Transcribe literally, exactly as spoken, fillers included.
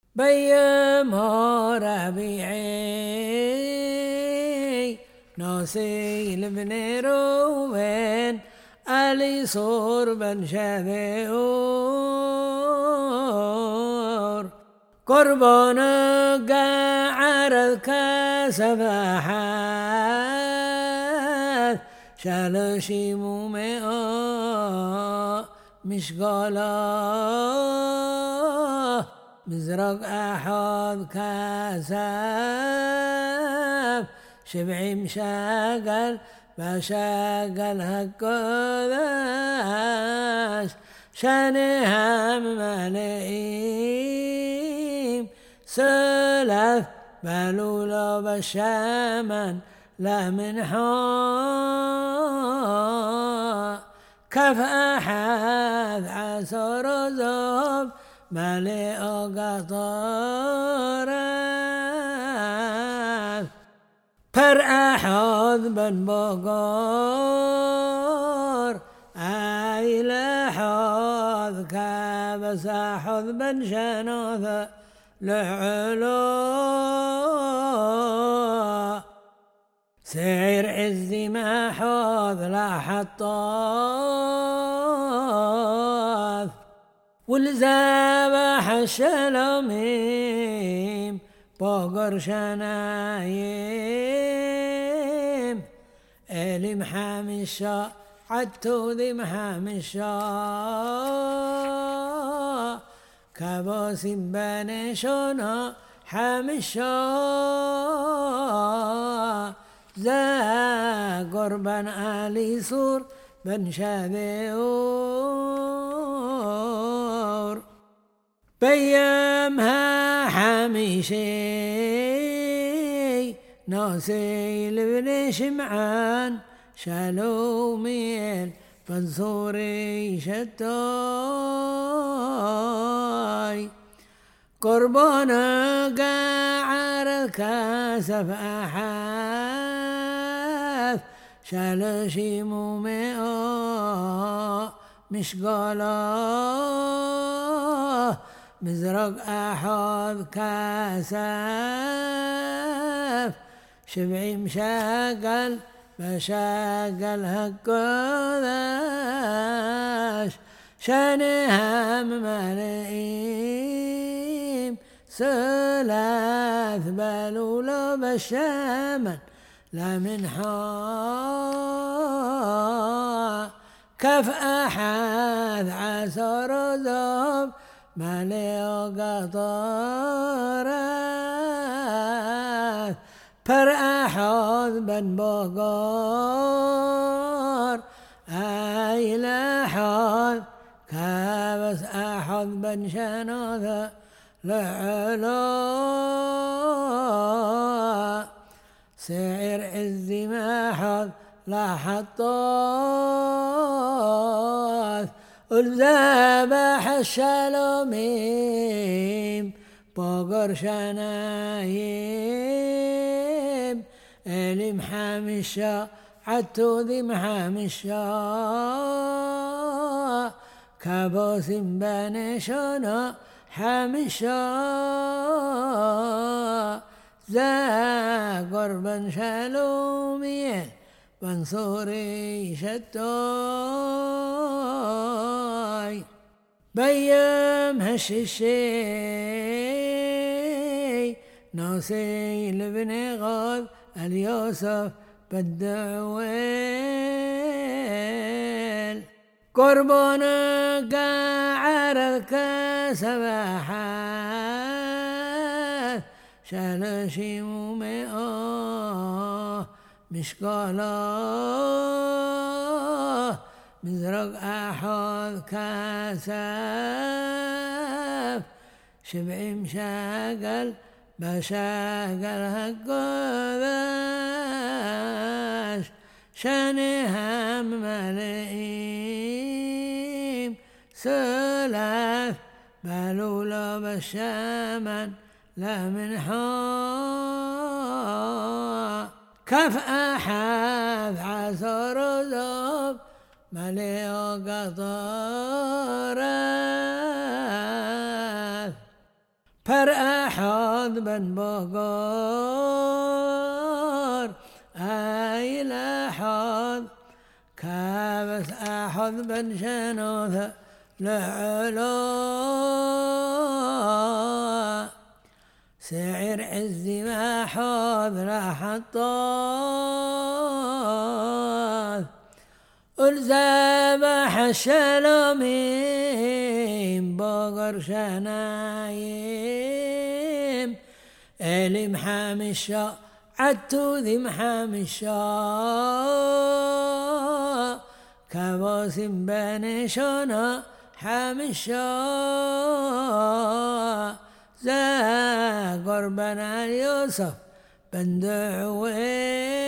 بيم ربيعي ناصي لبن روين علي صور بن شذيور قربان قعر كسبحات شالشي مومئا مشغالا مزرق أحد كاسب شبعي مشاقل بشاقل هكذاش شانها ملئيم سلف بلولا بشامن لا منحا كف أحد عسر زب ملئ قطارات پر أحد بن بقار أيل أحد كابس أحد بن شنوث لعلو سعر عزي ما حوض لا حطاث والزابح الشلميم بقر شنايم إلي محامي الشا عدتو ذي محامي الشا كابوس بني شونا حامي الشا زا قربان آلي سور بن شذيور بيامها حميشي ناصي لبن شمعان شالوميل بنصوري شتاي قربانا قاعر كاسف أحاث شالشي مومئا مشغالا مزرق أحد كاسف شبعي مشاقل بشاقل هكذاش شانها ملئيم ثلاث بلولا بشامن لا منحا كف أحد عسر زب ملئ قطارات پر أحد بن بقار أيل أحد كابس أحد بن شنوث لعلو سعر عزي ما حد لا حطاث الذبح الشلميم بقر شنايم إلي محامي الشا عدتو ذي محامي الشا كابوس بني شنا حامي الشا زا قربا شلوميين بنصوري شتاي بيام هششي ناصي لبن غاض اليوسف بالدعويل قربانا قاعر كسبحات شالشي مومئا مشغالا مزرق أحد كاسف شبعي مشاقل بشاقل هكذاش شانها ملئيم ثلاث بلولا بشامن لا منحا كف أحد عسر زب ملئ قطارات فرأحد بن بقار آيل أحد كابس أحد بن شنوث لعلو سعر عز ما حاض راح الطاث الزبح الشلومين بقر شنايم إلي محامي الشا عدتو ذي محامي الشا كابوس بني شنا حامي الشا زا قربنا يوسف بن دعوين